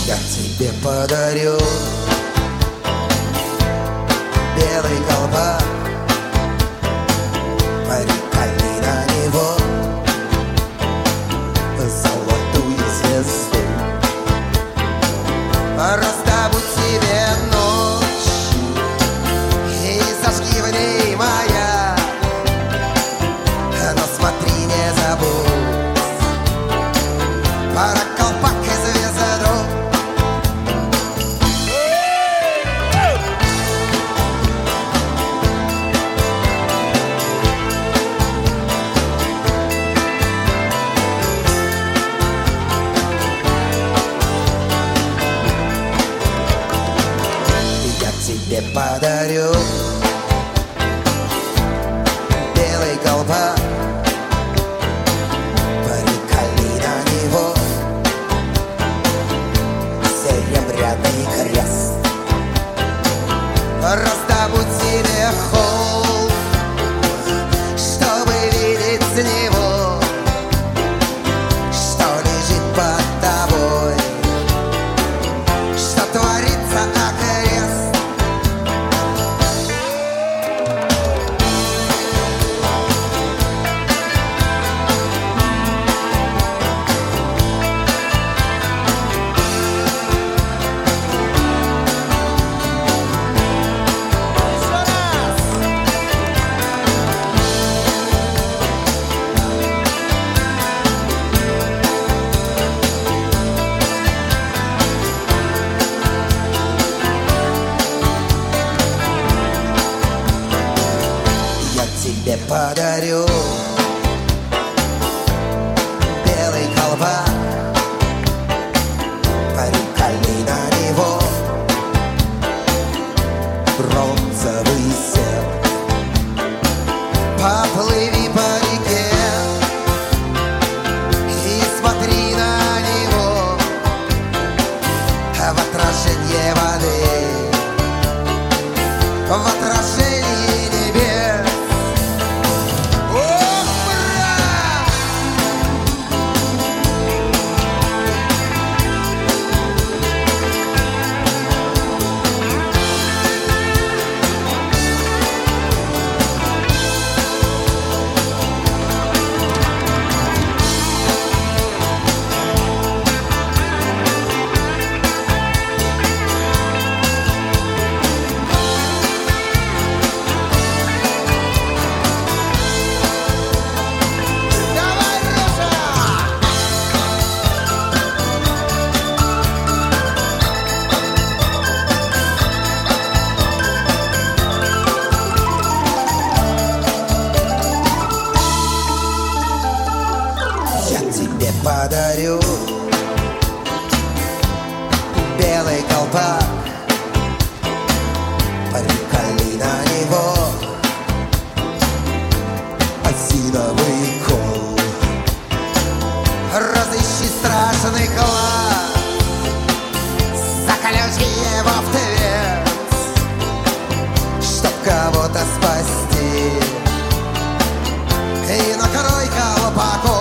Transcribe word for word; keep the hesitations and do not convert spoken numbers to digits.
Я тебе подарю белый колпак, приколи на него золотую звезду. Раздобудь себе ночь и зажги в ней маяк, но смотри, не забудь про колпак и звезду. Я тебе подарю белый колпак, приколи на него серебряный крест. Раздобудь себе холм, чтобы видеть с него, что лежит под тобой, что творится окрест. Я тебе подарю белый колпак, приколи на него бронзовый серп. Поплыви по реке и смотри на него в отражение воды, в отражении небес. Я тебе подарю белый колпак, приколи на него осиновый кол. Разыщи страшный клад, заключи его в твердь, чтоб кого-то спасти, и накрой колпаком